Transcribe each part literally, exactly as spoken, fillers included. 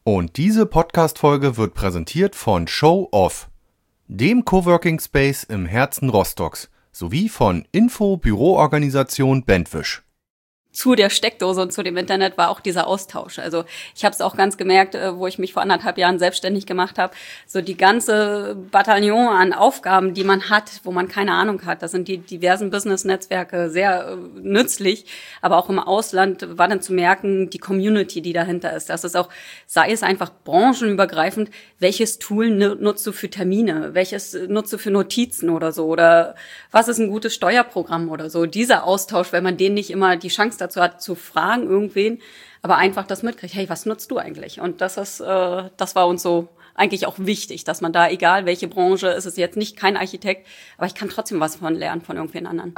Und diese Podcast-Folge wird präsentiert von Show Off, dem Coworking Space im Herzen Rostocks, sowie von Info Büroorganisation Bentwisch. Zu der Steckdose und zu dem Internet war auch dieser Austausch. Also ich habe es auch ganz gemerkt, wo ich mich vor anderthalb Jahren selbstständig gemacht habe. So die ganze Bataillon an Aufgaben, die man hat, wo man keine Ahnung hat. Das sind die diversen Business-Netzwerke sehr äh, nützlich. Aber auch im Ausland war dann zu merken, die Community, die dahinter ist. Das ist auch, sei es einfach branchenübergreifend, welches Tool nutzt du für Termine? Welches nutzt du für Notizen oder so? Oder was ist ein gutes Steuerprogramm oder so? Dieser Austausch, wenn man den nicht immer die Chance dazu hat, zu fragen irgendwen, aber einfach das mitkriegt, hey, was nutzt du eigentlich? Und das ist, äh, das war uns so eigentlich auch wichtig, dass man da, egal welche Branche, ist es jetzt nicht kein Architekt, aber ich kann trotzdem was von lernen von irgendwen anderen.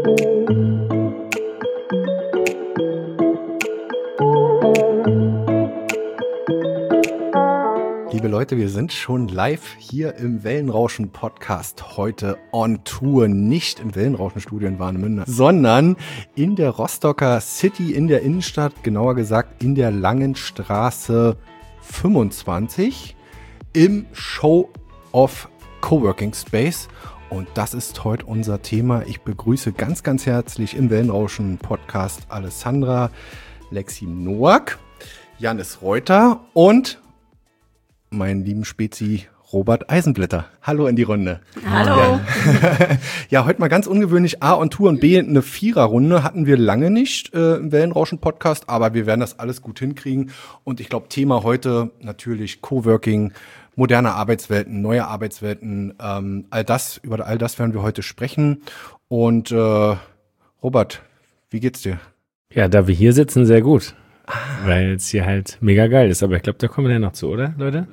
Liebe Leute, wir sind schon live hier im Wellenrauschen-Podcast, heute on Tour, nicht im Wellenrauschen-Studio in Warnemünde, sondern in der Rostocker City, in der Innenstadt, genauer gesagt in der Langenstraße fünfundzwanzig im Show Off Coworking Space. Und das ist heute unser Thema. Ich begrüße ganz, ganz herzlich im Wellenrauschen-Podcast Alessandra Lexi Noack, Janis Reuter und meinen lieben Spezi Robert Eisenblätter. Hallo in die Runde. Hallo. Ja, ja, heute mal ganz ungewöhnlich A on Tour und B eine Viererrunde. Hatten wir lange nicht äh, im Wellenrauschen-Podcast, aber wir werden das alles gut hinkriegen. Und ich glaube, Thema heute natürlich Coworking, moderne Arbeitswelten, neue Arbeitswelten, ähm, all das, über all das werden wir heute sprechen. Und äh, Robert, wie geht's dir? Ja, da wir hier sitzen, sehr gut. Ah. Weil es hier halt mega geil ist. Aber ich glaube, da kommen wir ja noch zu, oder, Leute?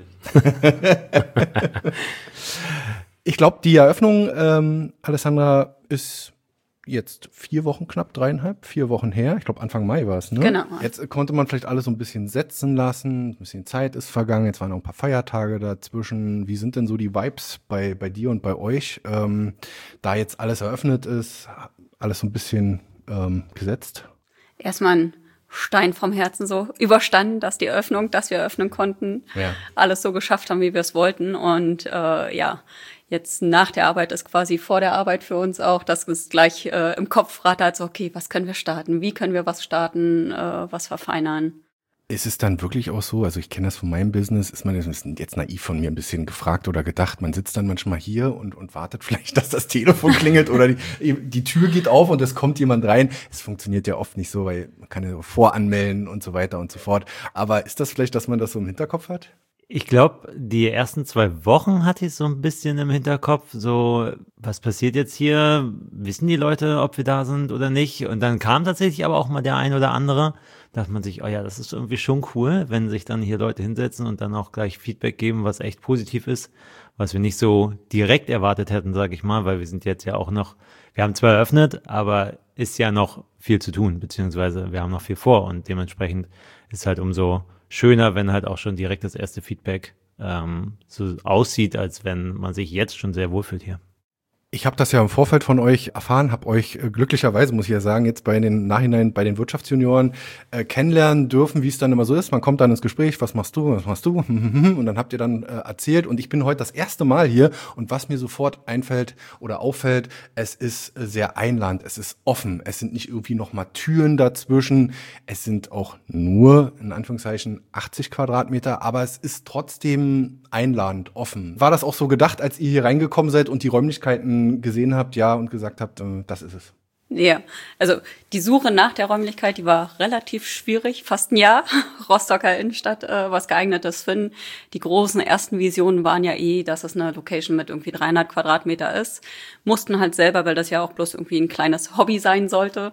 Ich glaube, die Eröffnung, ähm, Alessandra, ist jetzt vier Wochen knapp, dreieinhalb, vier Wochen her. Ich glaube, Anfang Mai war es, ne? Genau. Jetzt konnte man vielleicht alles so ein bisschen setzen lassen. Ein bisschen Zeit ist vergangen. Jetzt waren noch ein paar Feiertage dazwischen. Wie sind denn so die Vibes bei, bei dir und bei euch? Ähm, da jetzt alles eröffnet ist, alles so ein bisschen ähm, gesetzt? Erstmal ein Stein vom Herzen so überstanden, dass die Eröffnung, dass wir eröffnen konnten, ja. Alles so geschafft haben, wie wir es wollten. Und äh, ja, jetzt nach der Arbeit ist quasi vor der Arbeit für uns auch, dass es gleich äh, im Kopf rattert, so okay, was können wir starten, wie können wir was starten, äh, was verfeinern. Ist es dann wirklich auch so, also ich kenne das von meinem Business, ist man jetzt naiv von mir ein bisschen gefragt oder gedacht, man sitzt dann manchmal hier und, und wartet vielleicht, dass das Telefon klingelt oder die, die Tür geht auf und es kommt jemand rein. Es funktioniert ja oft nicht so, weil man kann ja voranmelden und so weiter und so fort. Aber ist das vielleicht, dass man das so im Hinterkopf hat? Ich glaube, die ersten zwei Wochen hatte ich so ein bisschen im Hinterkopf, so, was passiert jetzt hier? Wissen die Leute, ob wir da sind oder nicht? Und dann kam tatsächlich aber auch mal der ein oder andere, dachte man sich, oh ja, das ist irgendwie schon cool, wenn sich dann hier Leute hinsetzen und dann auch gleich Feedback geben, was echt positiv ist, was wir nicht so direkt erwartet hätten, sage ich mal, weil wir sind jetzt ja auch noch, wir haben zwar eröffnet, aber ist ja noch viel zu tun, beziehungsweise wir haben noch viel vor und dementsprechend ist halt umso schöner, wenn halt auch schon direkt das erste Feedback ähm, so aussieht, als wenn man sich jetzt schon sehr wohlfühlt hier. Ich habe das ja im Vorfeld von euch erfahren, habe euch äh, glücklicherweise, muss ich ja sagen, jetzt bei den Nachhinein bei den Wirtschaftsjunioren äh, kennenlernen dürfen, wie es dann immer so ist. Man kommt dann ins Gespräch, was machst du, was machst du? Und dann habt ihr dann äh, erzählt und ich bin heute das erste Mal hier und was mir sofort einfällt oder auffällt, es ist äh, sehr einladend, es ist offen, es sind nicht irgendwie noch mal Türen dazwischen, es sind auch nur, in Anführungszeichen, achtzig Quadratmeter, aber es ist trotzdem einladend, offen. War das auch so gedacht, als ihr hier reingekommen seid und die Räumlichkeiten gesehen habt, ja, und gesagt habt, äh, das ist es? Ja, also die Suche nach der Räumlichkeit, die war relativ schwierig, fast ein Jahr. Rostocker Innenstadt, äh, was geeignetes finden. Die großen ersten Visionen waren ja eh, dass es eine Location mit irgendwie dreihundert Quadratmeter ist. Mussten halt selber, weil das ja auch bloß irgendwie ein kleines Hobby sein sollte,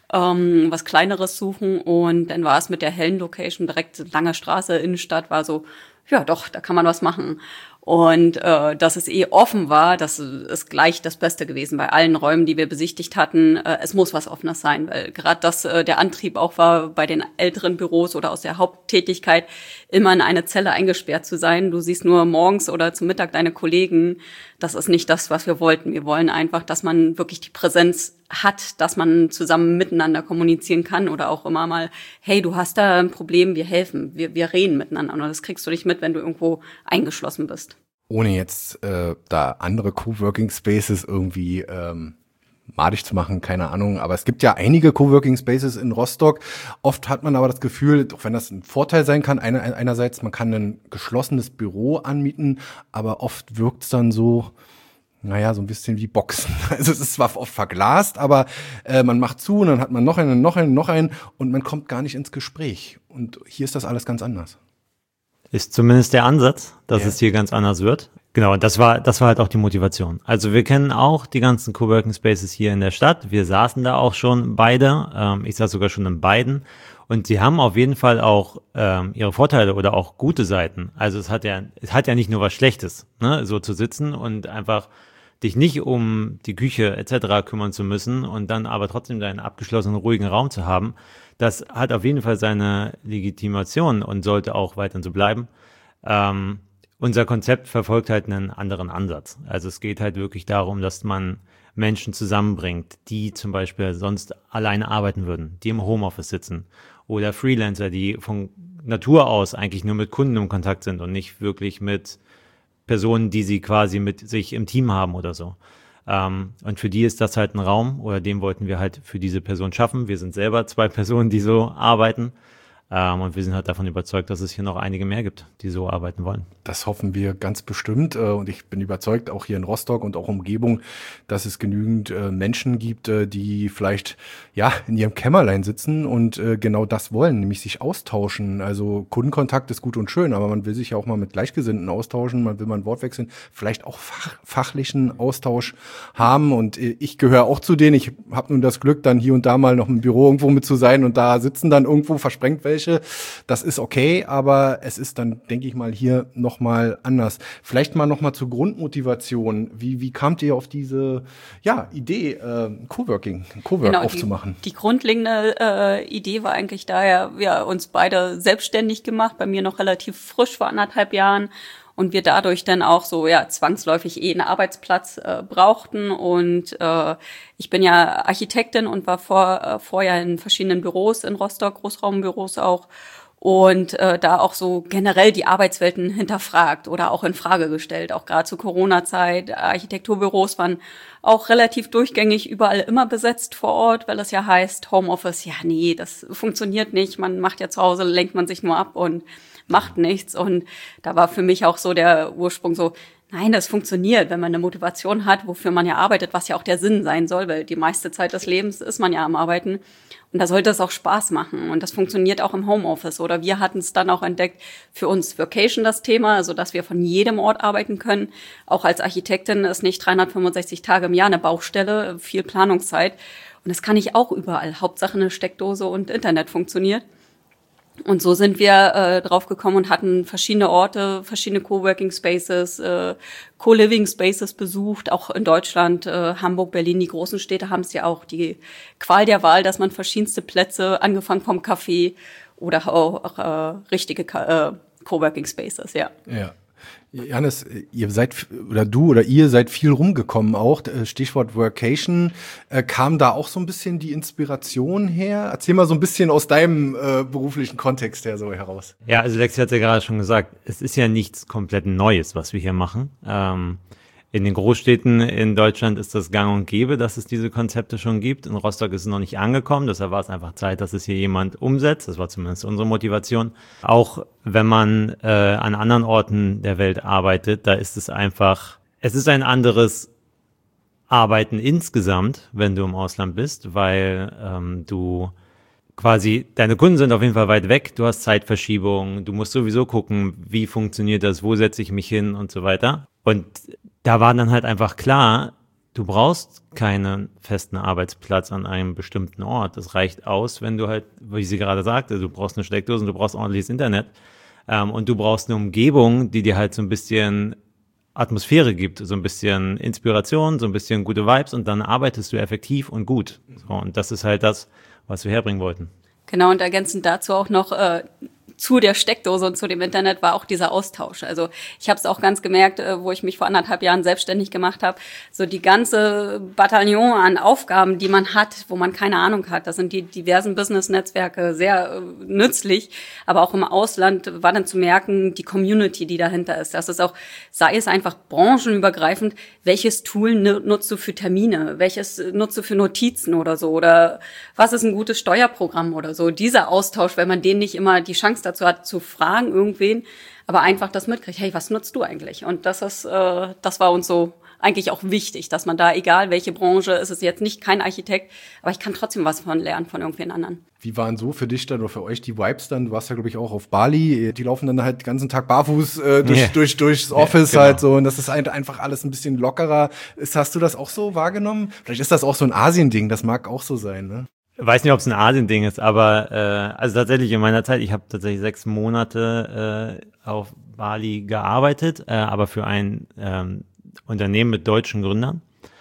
ähm, was Kleineres suchen. Und dann war es mit der hellen Location direkt Lange Straße, Innenstadt, war so, ja doch, da kann man was machen. Und äh, dass es eh offen war, das ist gleich das Beste gewesen bei allen Räumen, die wir besichtigt hatten. Äh, es muss was Offenes sein, weil gerade das äh, der Antrieb auch war, bei den älteren Büros oder aus der Haupttätigkeit immer in eine Zelle eingesperrt zu sein. Du siehst nur morgens oder zum Mittag deine Kollegen. Das ist nicht das, was wir wollten. Wir wollen einfach, dass man wirklich die Präsenz hat, dass man zusammen miteinander kommunizieren kann oder auch immer mal, hey, du hast da ein Problem, wir helfen, wir, wir reden miteinander. Und das kriegst du nicht mit, wenn du irgendwo eingeschlossen bist. Ohne jetzt äh, da andere Coworking Spaces irgendwie ähm, madig zu machen, keine Ahnung. Aber es gibt ja einige Coworking Spaces in Rostock. Oft hat man aber das Gefühl, auch wenn das ein Vorteil sein kann, einer, einerseits, man kann ein geschlossenes Büro anmieten, aber oft wirkt es dann so, naja, so ein bisschen wie Boxen. Also es ist zwar oft verglast, aber äh, man macht zu und dann hat man noch einen, noch einen, noch einen und man kommt gar nicht ins Gespräch. Und hier ist das alles ganz anders. Ist zumindest der Ansatz, dass ja. es hier ganz anders wird. Genau, und das war, das war halt auch die Motivation. Also wir kennen auch die ganzen Coworking Spaces hier in der Stadt. Wir saßen da auch schon beide. Ähm, ich saß sogar schon in beiden. Und sie haben auf jeden Fall auch ähm, ihre Vorteile oder auch gute Seiten. Also es hat ja, es hat ja nicht nur was Schlechtes, ne, so zu sitzen und einfach dich nicht um die Küche et cetera kümmern zu müssen und dann aber trotzdem deinen abgeschlossenen, ruhigen Raum zu haben. Das hat auf jeden Fall seine Legitimation und sollte auch weiterhin so bleiben. Ähm, unser Konzept verfolgt halt einen anderen Ansatz. Also es geht halt wirklich darum, dass man Menschen zusammenbringt, die zum Beispiel sonst alleine arbeiten würden, die im Homeoffice sitzen oder Freelancer, die von Natur aus eigentlich nur mit Kunden im Kontakt sind und nicht wirklich mit Personen, die sie quasi mit sich im Team haben oder so. Ähm, und für die ist das halt ein Raum oder den wollten wir halt für diese Person schaffen. Wir sind selber zwei Personen, die so arbeiten. Ähm, und wir sind halt davon überzeugt, dass es hier noch einige mehr gibt, die so arbeiten wollen. Das hoffen wir ganz bestimmt. Äh, und ich bin überzeugt, auch hier in Rostock und auch Umgebung, dass es genügend äh, Menschen gibt, äh, die vielleicht ja in ihrem Kämmerlein sitzen und äh, genau das wollen, nämlich sich austauschen. Also Kundenkontakt ist gut und schön, aber man will sich ja auch mal mit Gleichgesinnten austauschen, man will mal ein Wort wechseln, vielleicht auch fach, fachlichen Austausch haben. Und äh, ich gehöre auch zu denen. Ich habe nun das Glück, dann hier und da mal noch im Büro irgendwo mit zu sein und da sitzen dann irgendwo versprengt welche. Das ist okay, aber es ist dann, denke ich mal, hier nochmal anders. Vielleicht mal nochmal zur Grundmotivation. Wie, wie kamt ihr auf diese ja, Idee, äh, Coworking, Cowork genau, aufzumachen? Die, die grundlegende äh, Idee war eigentlich daher, wir uns beide selbstständig gemacht, bei mir noch relativ frisch vor anderthalb Jahren. Und wir dadurch dann auch so ja zwangsläufig eh einen Arbeitsplatz äh, brauchten. Und äh, ich bin ja Architektin und war vor, äh, vorher in verschiedenen Büros in Rostock, Großraumbüros auch. Und äh, da auch so generell die Arbeitswelten hinterfragt oder auch in Frage gestellt. Auch gerade zur Corona-Zeit. Architekturbüros waren auch relativ durchgängig überall immer besetzt vor Ort, weil es ja heißt, Homeoffice, ja nee, das funktioniert nicht. Man macht ja zu Hause, lenkt man sich nur ab und macht nichts. Und da war für mich auch so der Ursprung so, nein, das funktioniert, wenn man eine Motivation hat, wofür man ja arbeitet, was ja auch der Sinn sein soll, weil die meiste Zeit des Lebens ist man ja am Arbeiten. Und da sollte es auch Spaß machen. Und das funktioniert auch im Homeoffice. Oder wir hatten es dann auch entdeckt, für uns Workation das Thema, also dass wir von jedem Ort arbeiten können. Auch als Architektin ist nicht dreihundertfünfundsechzig Tage im Jahr eine Baustelle, viel Planungszeit. Und das kann ich auch überall. Hauptsache eine Steckdose und Internet funktioniert. Und so sind wir äh, drauf gekommen und hatten verschiedene Orte, verschiedene Coworking Spaces, äh, Co-Living Spaces besucht, auch in Deutschland, äh, Hamburg, Berlin, die großen Städte haben es ja auch, die Qual der Wahl, dass man verschiedenste Plätze, angefangen vom Café oder auch, auch äh, richtige äh, Coworking Spaces, ja. Ja. Jannis, ihr seid, oder du oder ihr seid viel rumgekommen auch, Stichwort Workation. Äh, kam da auch so ein bisschen die Inspiration her? Erzähl mal so ein bisschen aus deinem äh, beruflichen Kontext her so heraus. Ja, also Lexi hat ja gerade schon gesagt, es ist ja nichts komplett Neues, was wir hier machen. Ähm, in den Großstädten in Deutschland ist das gang und gäbe, dass es diese Konzepte schon gibt. In Rostock ist es noch nicht angekommen, deshalb war es einfach Zeit, dass es hier jemand umsetzt. Das war zumindest unsere Motivation. Auch wenn man äh, an anderen Orten der Welt arbeitet, da ist es einfach, es ist ein anderes Arbeiten insgesamt, wenn du im Ausland bist, weil ähm, du quasi, deine Kunden sind auf jeden Fall weit weg, du hast Zeitverschiebung, du musst sowieso gucken, wie funktioniert das, wo setze ich mich hin und so weiter. Und da war dann halt einfach klar, du brauchst keinen festen Arbeitsplatz an einem bestimmten Ort. Es reicht aus, wenn du halt, wie sie gerade sagte, du brauchst eine Steckdose und du brauchst ordentliches Internet. Ähm, und du brauchst eine Umgebung, die dir halt so ein bisschen Atmosphäre gibt, so ein bisschen Inspiration, so ein bisschen gute Vibes und dann arbeitest du effektiv und gut. So, und das ist halt das, was wir herbringen wollten. Genau, und ergänzend dazu auch noch äh, zu der Steckdose und zu dem Internet war auch dieser Austausch. Also ich habe es auch ganz gemerkt, äh, wo ich mich vor anderthalb Jahren selbstständig gemacht habe, so die ganze Bataillon an Aufgaben, die man hat, wo man keine Ahnung hat. Das sind die diversen Business-Netzwerke sehr äh, nützlich, aber auch im Ausland war dann zu merken, die Community, die dahinter ist. Das ist auch, sei es einfach branchenübergreifend, welches Tool nutzt du für Termine, welches nutzt du für Notizen oder so, oder was ist ein gutes Steuerprogramm oder so. Dieser Austausch, wenn man denen nicht immer die Chance dazu hat, zu fragen irgendwen, aber einfach das mitkriegt, hey, was nutzt du eigentlich? Und das ist, äh, das war uns so eigentlich auch wichtig, dass man da, egal welche Branche, ist es jetzt nicht kein Architekt, aber ich kann trotzdem was von lernen von irgendwen anderen. Wie waren so für dich dann oder für euch die Vibes dann? Du warst ja, glaube ich, auch auf Bali. Die laufen dann halt den ganzen Tag barfuß äh, durch, yeah. durch, durchs Office yeah, genau. halt so. Und das ist halt einfach alles ein bisschen lockerer. Ist, hast du das auch so wahrgenommen? Vielleicht ist das auch so ein Asien-Ding. Das mag auch so sein, ne? Ich weiß nicht, ob es ein Asien-Ding ist, aber äh, also tatsächlich in meiner Zeit, ich habe tatsächlich sechs Monate äh, auf Bali gearbeitet, äh, aber für ein ähm, Unternehmen mit deutschen Gründern.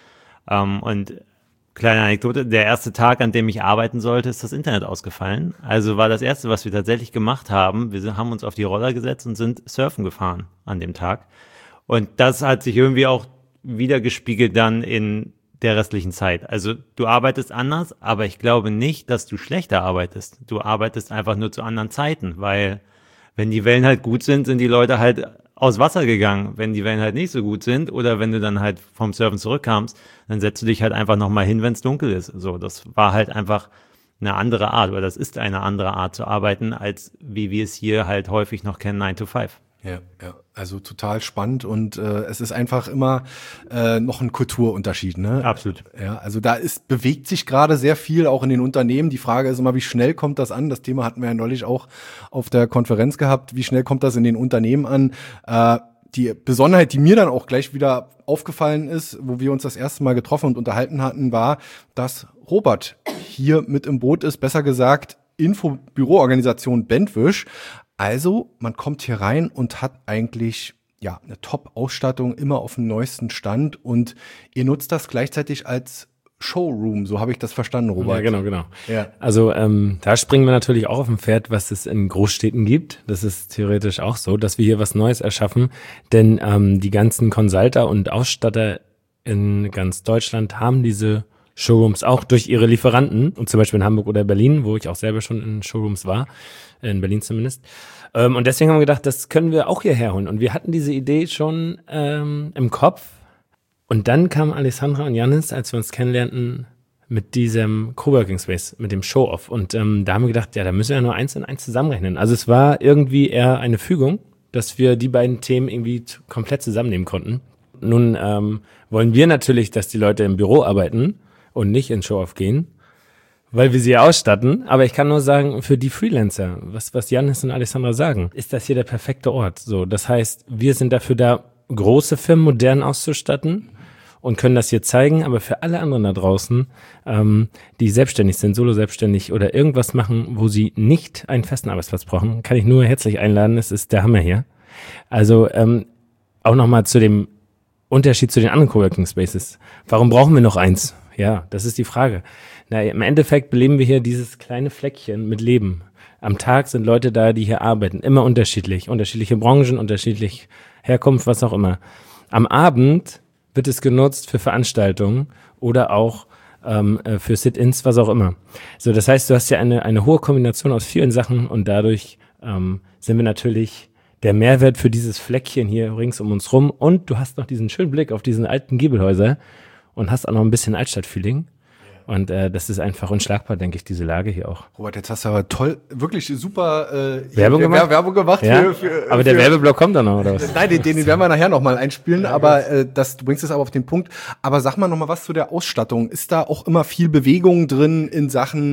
Ähm, und kleine Anekdote, der erste Tag, an dem ich arbeiten sollte, ist das Internet ausgefallen. Also war das Erste, was wir tatsächlich gemacht haben, wir haben uns auf die Roller gesetzt und sind surfen gefahren an dem Tag. Und das hat sich irgendwie auch wiedergespiegelt dann in der restlichen Zeit. Also du arbeitest anders, aber ich glaube nicht, dass du schlechter arbeitest. Du arbeitest einfach nur zu anderen Zeiten, weil wenn die Wellen halt gut sind, sind die Leute halt aus Wasser gegangen. Wenn die Wellen halt nicht so gut sind oder wenn du dann halt vom Surfen zurückkamst, dann setzt du dich halt einfach nochmal hin, wenn es dunkel ist. So, das war halt einfach eine andere Art oder das ist eine andere Art zu arbeiten, als wie wir es hier halt häufig noch kennen, nine to five. Ja, ja, also total spannend und äh, es ist einfach immer äh, noch ein Kulturunterschied, ne? Absolut. Ja, also da ist bewegt sich gerade sehr viel, auch in den Unternehmen. Die Frage ist immer, wie schnell kommt das an? Das Thema hatten wir ja neulich auch auf der Konferenz gehabt. Wie schnell kommt das in den Unternehmen an? Äh, die Besonderheit, die mir dann auch gleich wieder aufgefallen ist, wo wir uns das erste Mal getroffen und unterhalten hatten, war, dass Robert hier mit im Boot ist, besser gesagt Infobüroorganisation Bentwisch. Also, man kommt hier rein und hat eigentlich ja eine Top-Ausstattung, immer auf dem neuesten Stand und ihr nutzt das gleichzeitig als Showroom, so habe ich das verstanden, Robert. Ja, genau, genau. Ja. Also ähm, da springen wir natürlich auch auf ein Pferd, was es in Großstädten gibt. Das ist theoretisch auch so, dass wir hier was Neues erschaffen, denn ähm, die ganzen Consulter und Ausstatter in ganz Deutschland haben diese Showrooms auch durch ihre Lieferanten und zum Beispiel in Hamburg oder Berlin, wo ich auch selber schon in Showrooms war, in Berlin zumindest. Ähm, und deswegen haben wir gedacht, das können wir auch hierher holen. Und wir hatten diese Idee schon ähm, im Kopf. Und dann kam Alessandra und Jannis, als wir uns kennenlernten, mit diesem Coworking Space, mit dem Show-Off. Und ähm, da haben wir gedacht, ja, da müssen wir ja nur eins und eins zusammenrechnen. Also es war irgendwie eher eine Fügung, dass wir die beiden Themen irgendwie t- komplett zusammennehmen konnten. Nun ähm, wollen wir natürlich, dass die Leute im Büro arbeiten und nicht ins Show-Off gehen, weil wir sie ausstatten. Aber ich kann nur sagen, für die Freelancer, was, was Jannis und Alessandra sagen, ist das hier der perfekte Ort. So, das heißt, wir sind dafür da, große Firmen modern auszustatten und können das hier zeigen. Aber für alle anderen da draußen, ähm, die selbstständig sind, solo selbstständig oder irgendwas machen, wo sie nicht einen festen Arbeitsplatz brauchen, kann ich nur herzlich einladen. Es ist der Hammer hier. Also ähm, auch nochmal zu dem Unterschied zu den anderen Coworking Spaces. Warum brauchen wir noch eins? Ja, das ist die Frage. Na, im Endeffekt beleben wir hier dieses kleine Fleckchen mit Leben. Am Tag sind Leute da, die hier arbeiten. Immer unterschiedlich. Unterschiedliche Branchen, unterschiedlich Herkunft, was auch immer. Am Abend wird es genutzt für Veranstaltungen oder auch ähm, für Sit-ins, was auch immer. So, das heißt, du hast ja eine, eine hohe Kombination aus vielen Sachen und dadurch ähm, sind wir natürlich der Mehrwert für dieses Fleckchen hier rings um uns rum. Und du hast noch diesen schönen Blick auf diesen alten Giebelhäuser und hast auch noch ein bisschen Altstadt-Feeling. Und äh, das ist einfach unschlagbar, denke ich, diese Lage hier auch. Robert, jetzt hast du aber toll, wirklich super äh, Werbung gemacht, Wer- Werbung gemacht ja? für, für aber für, der Werbeblock kommt dann noch, oder was? Nein, den, den werden wir nachher nochmal einspielen, ja, aber äh, das, du bringst es aber auf den Punkt. Aber sag mal nochmal was zu der Ausstattung. Ist da auch immer viel Bewegung drin in Sachen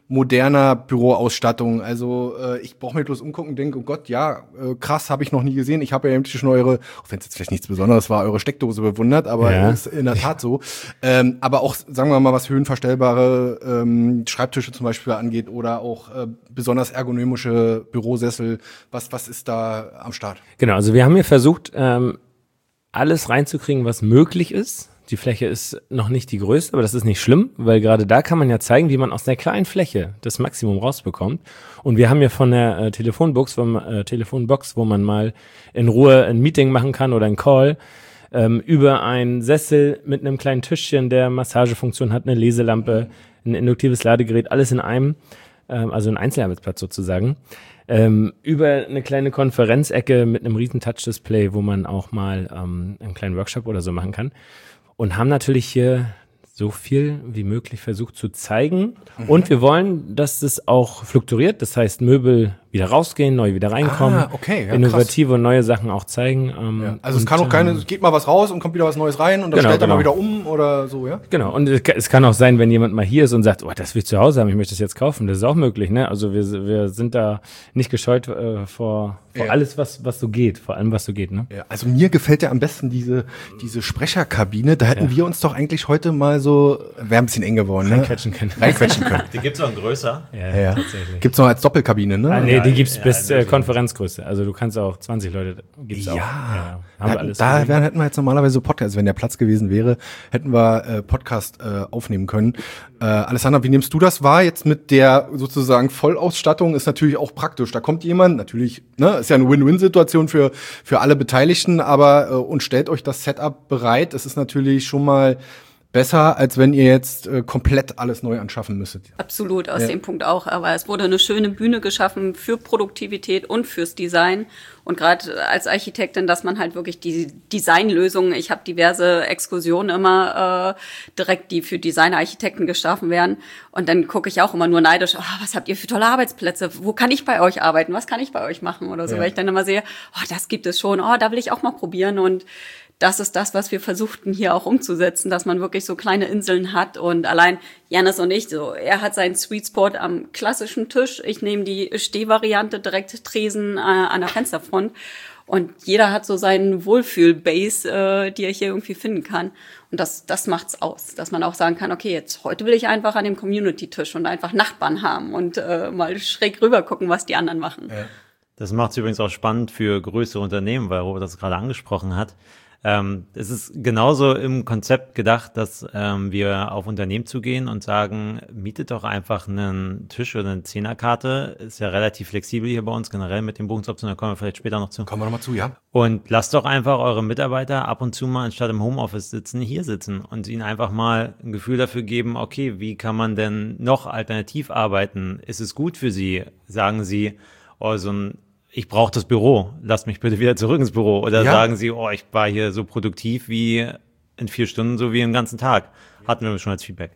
moderner Büroausstattung. Also äh, ich brauche mir bloß umgucken und denke, oh Gott, ja, äh, krass, habe ich noch nie gesehen. Ich habe ja eben schon eure, auch wenn es jetzt vielleicht nichts Besonderes war, eure Steckdose bewundert, aber ja. ist in der Tat so. Ähm, aber auch, sagen wir mal, was höhenverstellbare ähm, Schreibtische zum Beispiel angeht oder auch äh, besonders ergonomische Bürosessel. Was, was ist da am Start? Genau, also wir haben hier versucht, ähm, alles reinzukriegen, was möglich ist. Die Fläche ist noch nicht die größte, aber das ist nicht schlimm, weil gerade da kann man ja zeigen, wie man aus einer kleinen Fläche das Maximum rausbekommt. Und wir haben ja von der äh, Telefonbox, vom, äh, Telefonbox, wo man mal in Ruhe ein Meeting machen kann oder ein Call, ähm, über einen Sessel mit einem kleinen Tischchen, der Massagefunktion hat, eine Leselampe, ein induktives Ladegerät, alles in einem, ähm, also ein Einzelarbeitsplatz sozusagen. Ähm, über eine kleine Konferenzecke mit einem riesen Touch-Display, wo man auch mal ähm, einen kleinen Workshop oder so machen kann. Und haben natürlich hier so viel wie möglich versucht zu zeigen. Mhm. Und wir wollen, dass es auch fluktuiert. Das heißt, Möbel wieder rausgehen, neu wieder reinkommen. Ah, okay, ja, innovative und neue Sachen auch zeigen. Ähm, ja. Also es kann auch keine, es geht mal was raus und kommt wieder was Neues rein und dann genau, stellt er genau. mal wieder um oder so, ja? Genau. Und es kann auch sein, wenn jemand mal hier ist und sagt, oh, das will ich zu Hause haben, ich möchte das jetzt kaufen. Das ist auch möglich, ne? Also wir, wir sind da nicht gescheut äh, vor, vor ja. alles, was, was so geht. Vor allem, was so geht, ne? Ja, also mir gefällt ja am besten diese, diese Sprecherkabine. Da hätten ja. wir uns doch eigentlich heute mal so, wäre ein bisschen eng geworden, ne? Reinquetschen können. Reinquetschen können. Die gibt's auch in größer. Ja, ja. tatsächlich. Gibt's noch als Doppelkabine, ne? Ah, nee, Ja, die gibt's ja, bis ja, äh, Konferenzgröße. Also du kannst auch zwanzig Leute gibt's Ja, auch. Ja, haben da, wir alles da gesehen. wären, hätten wir jetzt normalerweise so Podcast, wenn der Platz gewesen wäre, hätten wir äh, Podcast äh, aufnehmen können. Äh, Alessandra, wie nimmst du das wahr jetzt mit der sozusagen Vollausstattung? Ist natürlich auch praktisch. Da kommt jemand, natürlich, ne, ist ja eine Win-Win-Situation für für alle Beteiligten, aber äh, und stellt euch das Setup bereit. Es ist natürlich schon mal besser, als wenn ihr jetzt äh, komplett alles neu anschaffen müsstet. Absolut, aus Ja. dem Punkt auch. Aber es wurde eine schöne Bühne geschaffen für Produktivität und fürs Design. Und gerade als Architektin, dass man halt wirklich die Designlösungen, ich habe diverse Exkursionen immer äh, direkt, die für Designer-Architekten geschaffen werden. Und dann gucke ich auch immer nur neidisch, oh, was habt ihr für tolle Arbeitsplätze? Wo kann ich bei euch arbeiten? Was kann ich bei euch machen? Oder so, Ja. weil ich dann immer sehe, oh, das gibt es schon, oh, da will ich auch mal probieren. Und das ist das, was wir versuchten hier auch umzusetzen, dass man wirklich so kleine Inseln hat und allein Janis und ich, so er hat seinen Sweet Spot am klassischen Tisch, ich nehme die Stehvariante, direkt Tresen äh, an der Fensterfront und jeder hat so seinen Wohlfühl-Base, äh, die er hier irgendwie finden kann und das das macht's aus, dass man auch sagen kann, okay, jetzt heute will ich einfach an dem Community-Tisch und einfach Nachbarn haben und äh, mal schräg rüber gucken, was die anderen machen. Ja. Das macht es übrigens auch spannend für größere Unternehmen, weil Robert das gerade angesprochen hat. Ähm, es ist genauso im Konzept gedacht, dass ähm, wir auf Unternehmen zugehen und sagen, mietet doch einfach einen Tisch oder eine Zehnerkarte. Ist ja relativ flexibel hier bei uns generell mit den Buchungsoptionen, da kommen wir vielleicht später noch zu. Kommen wir noch mal zu, ja? Und lasst doch einfach eure Mitarbeiter ab und zu mal, anstatt im Homeoffice sitzen, hier sitzen und ihnen einfach mal ein Gefühl dafür geben, okay, wie kann man denn noch alternativ arbeiten? Ist es gut für sie? Sagen sie, oh, so ein ich brauche das Büro, lasst mich bitte wieder zurück ins Büro. Oder ja. sagen sie, oh, ich war hier so produktiv wie in vier Stunden, so wie den ganzen Tag. Hatten wir schon als Feedback.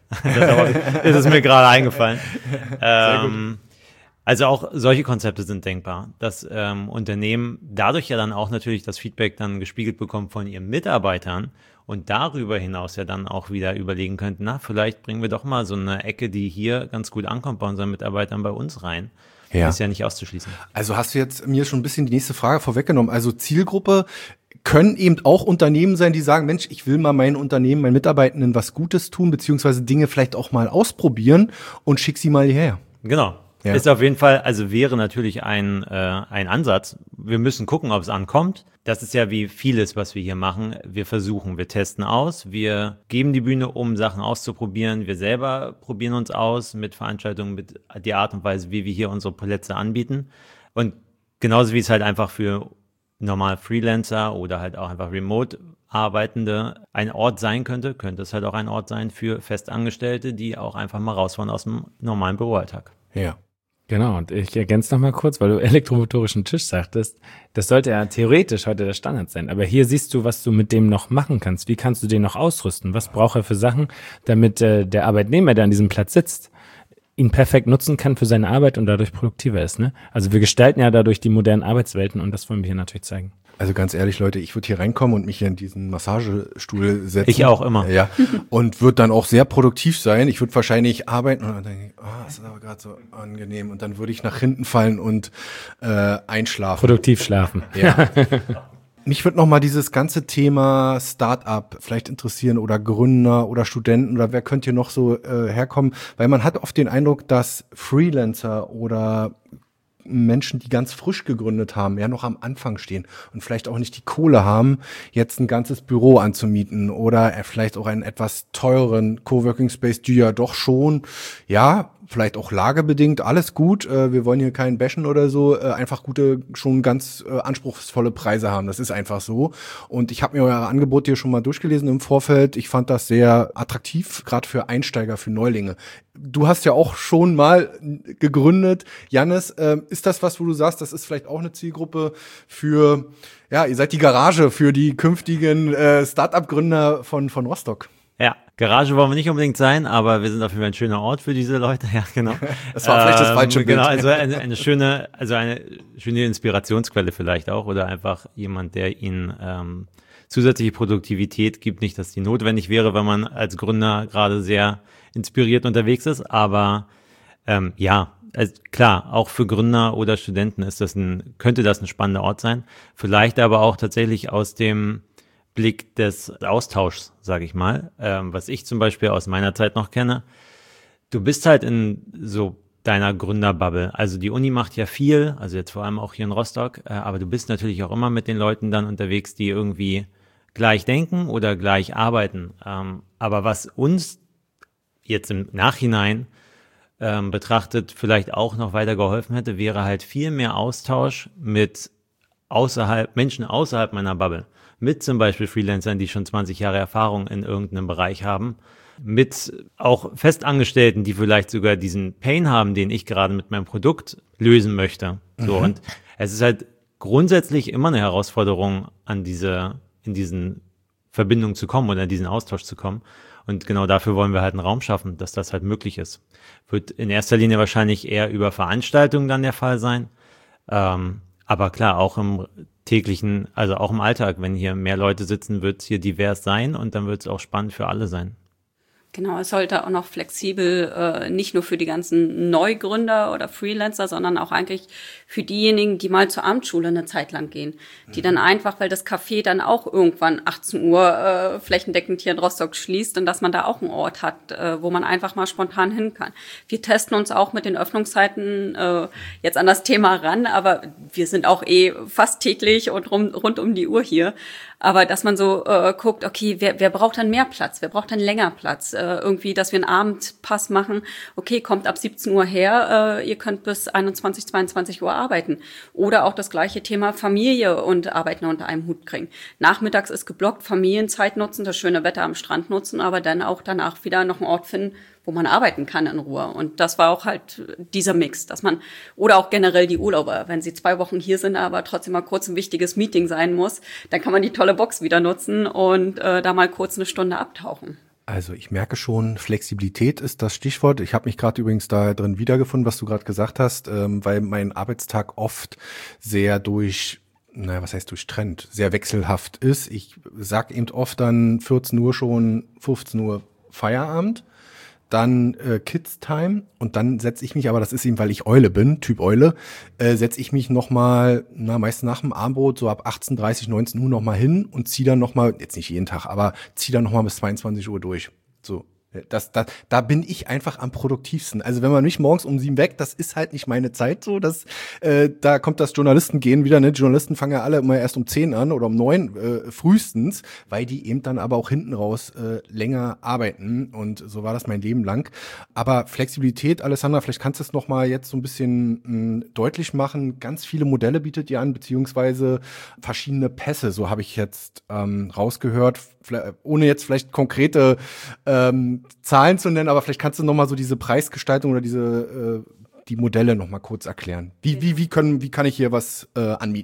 Das ist mir gerade eingefallen. Ähm, also auch solche Konzepte sind denkbar, dass ähm, Unternehmen dadurch ja dann auch natürlich das Feedback dann gespiegelt bekommen von ihren Mitarbeitern und darüber hinaus ja dann auch wieder überlegen könnten, na, vielleicht bringen wir doch mal so eine Ecke, die hier ganz gut ankommt bei unseren Mitarbeitern bei uns rein. Ja. Ist ja nicht auszuschließen. Also hast du jetzt mir schon ein bisschen die nächste Frage vorweggenommen. Also Zielgruppe können eben auch Unternehmen sein, die sagen, Mensch, ich will mal meinen Unternehmen, meinen Mitarbeitenden was Gutes tun, beziehungsweise Dinge vielleicht auch mal ausprobieren und schick sie mal hierher. Genau. Ja. Ist auf jeden Fall, also wäre natürlich ein, äh, ein Ansatz. Wir müssen gucken, ob es ankommt. Das ist ja wie vieles, was wir hier machen. Wir versuchen, wir testen aus, wir geben die Bühne, um Sachen auszuprobieren. Wir selber probieren uns aus mit Veranstaltungen, mit der Art und Weise, wie wir hier unsere Plätze anbieten. Und genauso wie es halt einfach für normal Freelancer oder halt auch einfach remote Arbeitende ein Ort sein könnte, könnte es halt auch ein Ort sein für Festangestellte, die auch einfach mal raus wollen aus dem normalen Büroalltag. Ja. Genau, und ich ergänze noch mal kurz, weil du elektromotorischen Tisch sagtest, das sollte ja theoretisch heute der Standard sein, aber hier siehst du, was du mit dem noch machen kannst. Wie kannst du den noch ausrüsten? Was braucht er für Sachen, damit äh, der Arbeitnehmer, der an diesem Platz sitzt, ihn perfekt nutzen kann für seine Arbeit und dadurch produktiver ist. Ne? Also wir gestalten ja dadurch die modernen Arbeitswelten und das wollen wir hier natürlich zeigen. Also ganz ehrlich, Leute, ich würde hier reinkommen und mich hier in diesen Massagestuhl setzen. Ich auch immer. Ja, und würde dann auch sehr produktiv sein. Ich würde wahrscheinlich arbeiten und dann denke ich, ah, das ist aber gerade so angenehm. Und dann würde ich nach hinten fallen und äh, einschlafen. Produktiv schlafen. Ja. Mich würde nochmal dieses ganze Thema Start-up vielleicht interessieren oder Gründer oder Studenten oder wer könnte hier noch so äh, herkommen, weil man hat oft den Eindruck, dass Freelancer oder Menschen, die ganz frisch gegründet haben, ja noch am Anfang stehen und vielleicht auch nicht die Kohle haben, jetzt ein ganzes Büro anzumieten oder vielleicht auch einen etwas teureren Coworking Space, die ja doch schon, ja, vielleicht auch lagebedingt, alles gut, äh, wir wollen hier keinen bashen oder so, äh, einfach gute, schon ganz äh, anspruchsvolle Preise haben, das ist einfach so. Und ich habe mir euer Angebot hier schon mal durchgelesen im Vorfeld, ich fand das sehr attraktiv, gerade für Einsteiger, für Neulinge. Du hast ja auch schon mal gegründet, Jannis, äh, ist das was, wo du sagst, das ist vielleicht auch eine Zielgruppe für, ja, ihr seid die Garage für die künftigen äh, Start-up-Gründer von, von Rostock? Ja, Garage wollen wir nicht unbedingt sein, aber wir sind auf jeden Fall ein schöner Ort für diese Leute. Ja, genau. Das war vielleicht das falsche ähm, Bild. Genau, also eine, eine schöne, also eine schöne Inspirationsquelle vielleicht auch oder einfach jemand, der ihnen ähm, zusätzliche Produktivität gibt. Nicht, dass die notwendig wäre, wenn man als Gründer gerade sehr inspiriert unterwegs ist, aber ähm, ja, also klar, auch für Gründer oder Studenten ist das ein, könnte das ein spannender Ort sein. Vielleicht aber auch tatsächlich aus dem Blick des Austauschs, sage ich mal, ähm, was ich zum Beispiel aus meiner Zeit noch kenne. Du bist halt in so deiner Gründerbubble. Also die Uni macht ja viel, also jetzt vor allem auch hier in Rostock, äh, aber du bist natürlich auch immer mit den Leuten dann unterwegs, die irgendwie gleich denken oder gleich arbeiten. Ähm, aber was uns jetzt im Nachhinein ähm, betrachtet vielleicht auch noch weiter geholfen hätte, wäre halt viel mehr Austausch mit außerhalb Menschen außerhalb meiner Bubble. Mit zum Beispiel Freelancern, die schon zwanzig Jahre Erfahrung in irgendeinem Bereich haben, mit auch Festangestellten, die vielleicht sogar diesen Pain haben, den ich gerade mit meinem Produkt lösen möchte. So, mhm. Und es ist halt grundsätzlich immer eine Herausforderung, an diese, in diesen Verbindungen zu kommen oder in diesen Austausch zu kommen. Und genau dafür wollen wir halt einen Raum schaffen, dass das halt möglich ist. Wird in erster Linie wahrscheinlich eher über Veranstaltungen dann der Fall sein. Ähm, aber klar, auch im täglichen, also auch im Alltag, wenn hier mehr Leute sitzen, wird es hier divers sein und dann wird es auch spannend für alle sein. Genau, es sollte auch noch flexibel, äh, nicht nur für die ganzen Neugründer oder Freelancer, sondern auch eigentlich für diejenigen, die mal zur Abendschule eine Zeit lang gehen. Die dann einfach, weil das Café dann auch irgendwann achtzehn Uhr äh, flächendeckend hier in Rostock schließt und dass man da auch einen Ort hat, äh, wo man einfach mal spontan hin kann. Wir testen uns auch mit den Öffnungszeiten äh, jetzt an das Thema ran, aber wir sind auch eh fast täglich und rum, rund um die Uhr hier. Aber dass man so äh, guckt, okay, wer, wer braucht dann mehr Platz? Wer braucht dann länger Platz? Äh, irgendwie, dass wir einen Abendpass machen. Okay, kommt ab siebzehn Uhr her, äh, ihr könnt bis einundzwanzig, zweiundzwanzig Uhr arbeiten. Oder auch das gleiche Thema Familie und Arbeiten unter einem Hut kriegen. Nachmittags ist geblockt, Familienzeit nutzen, das schöne Wetter am Strand nutzen, aber dann auch danach wieder noch einen Ort finden, wo man arbeiten kann in Ruhe. Und das war auch halt dieser Mix, dass man, oder auch generell die Urlauber, wenn sie zwei Wochen hier sind, aber trotzdem mal kurz ein wichtiges Meeting sein muss, dann kann man die tolle Box wieder nutzen und äh, da mal kurz eine Stunde abtauchen. Also ich merke schon, Flexibilität ist das Stichwort. Ich habe mich gerade übrigens da drin wiedergefunden, was du gerade gesagt hast, ähm, weil mein Arbeitstag oft sehr durch naja, was heißt durchtrennt, sehr wechselhaft ist. Ich sag eben oft dann vierzehn Uhr schon, fünfzehn Uhr Feierabend, dann äh, Kids Time und dann setze ich mich, aber das ist eben, weil ich Eule bin, Typ Eule, äh, setze ich mich nochmal, na meist nach dem Abendbrot, so ab achtzehn Uhr dreißig, neunzehn Uhr nochmal hin und ziehe dann nochmal, jetzt nicht jeden Tag, aber ziehe dann nochmal bis zweiundzwanzig Uhr durch. So. Das, das, da bin ich einfach am produktivsten. Also wenn man mich morgens um sieben weg, das ist halt nicht meine Zeit so. Das, äh, da kommt das Journalistengehen wieder. Ne? Die Journalisten fangen ja alle immer erst um zehn an oder um neun äh, frühestens, weil die eben dann aber auch hinten raus äh, länger arbeiten. Und so war das mein Leben lang. Aber Flexibilität, Alessandra, vielleicht kannst du es noch mal jetzt so ein bisschen mh, deutlich machen. Ganz viele Modelle bietet ihr an, beziehungsweise verschiedene Pässe. So habe ich jetzt ähm, rausgehört, ohne jetzt vielleicht konkrete ähm, Zahlen zu nennen, aber vielleicht kannst du noch mal so diese Preisgestaltung oder diese äh, die Modelle noch mal kurz erklären. Wie wie wie können wie kann ich hier was äh, anmieten?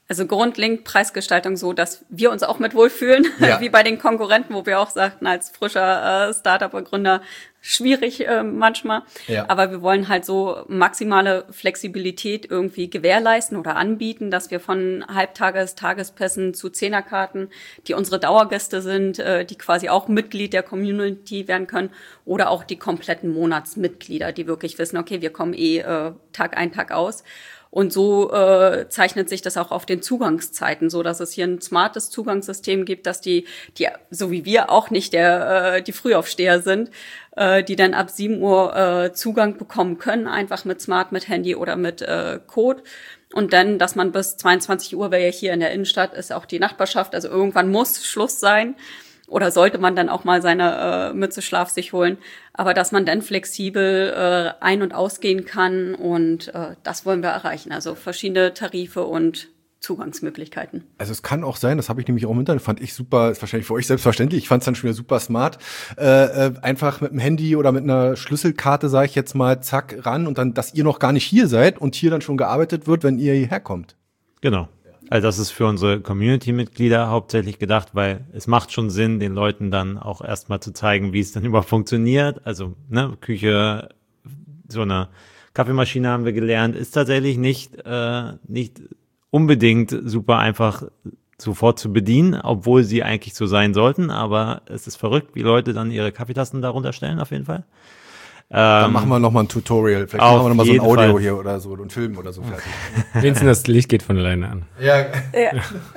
Also grundlegend Preisgestaltung so, dass wir uns auch mit wohlfühlen, ja. wie bei den Konkurrenten, wo wir auch sagten, als frischer äh, Startup-Gründer, schwierig äh, manchmal. Ja. Aber wir wollen halt so maximale Flexibilität irgendwie gewährleisten oder anbieten, dass wir von Halbtages-, Tagespässen zu Zehnerkarten, die unsere Dauergäste sind, äh, die quasi auch Mitglied der Community werden können, oder auch die kompletten Monatsmitglieder, die wirklich wissen, okay, wir kommen eh äh, Tag ein, Tag aus. Und so äh, zeichnet sich das auch auf den Zugangszeiten, so dass es hier ein smartes Zugangssystem gibt, dass die, die so wie wir auch nicht der äh, die Frühaufsteher sind, äh, die dann ab sieben Uhr äh, Zugang bekommen können, einfach mit Smart, mit Handy oder mit äh, Code. Und dann, dass man bis zweiundzwanzig Uhr, weil ja hier in der Innenstadt ist auch die Nachbarschaft, also irgendwann muss Schluss sein. Oder sollte man dann auch mal seine äh, Mütze Schlaf sich holen. Aber dass man dann flexibel äh, ein- und ausgehen kann. Und äh, das wollen wir erreichen. Also verschiedene Tarife und Zugangsmöglichkeiten. Also es kann auch sein, das habe ich nämlich auch im Internet, fand ich super, ist wahrscheinlich für euch selbstverständlich, ich fand es dann schon wieder super smart, äh, äh, einfach mit dem Handy oder mit einer Schlüsselkarte, sage ich jetzt mal, zack, ran und dann, dass ihr noch gar nicht hier seid und hier dann schon gearbeitet wird, wenn ihr hierher kommt. Genau. Also das ist für unsere Community-Mitglieder hauptsächlich gedacht, weil es macht schon Sinn, den Leuten dann auch erstmal zu zeigen, wie es dann überhaupt funktioniert. Also ne, Küche, so eine Kaffeemaschine haben wir gelernt, ist tatsächlich nicht äh, nicht unbedingt super einfach sofort zu bedienen, obwohl sie eigentlich so sein sollten. Aber es ist verrückt, wie Leute dann ihre Kaffeetassen darunter stellen, auf jeden Fall. Dann ähm, machen wir nochmal ein Tutorial. Vielleicht machen wir nochmal so ein Audio Fall. Hier oder so, einen Film oder so fertig. Wenigstens das Licht geht von alleine an. Ja. ja.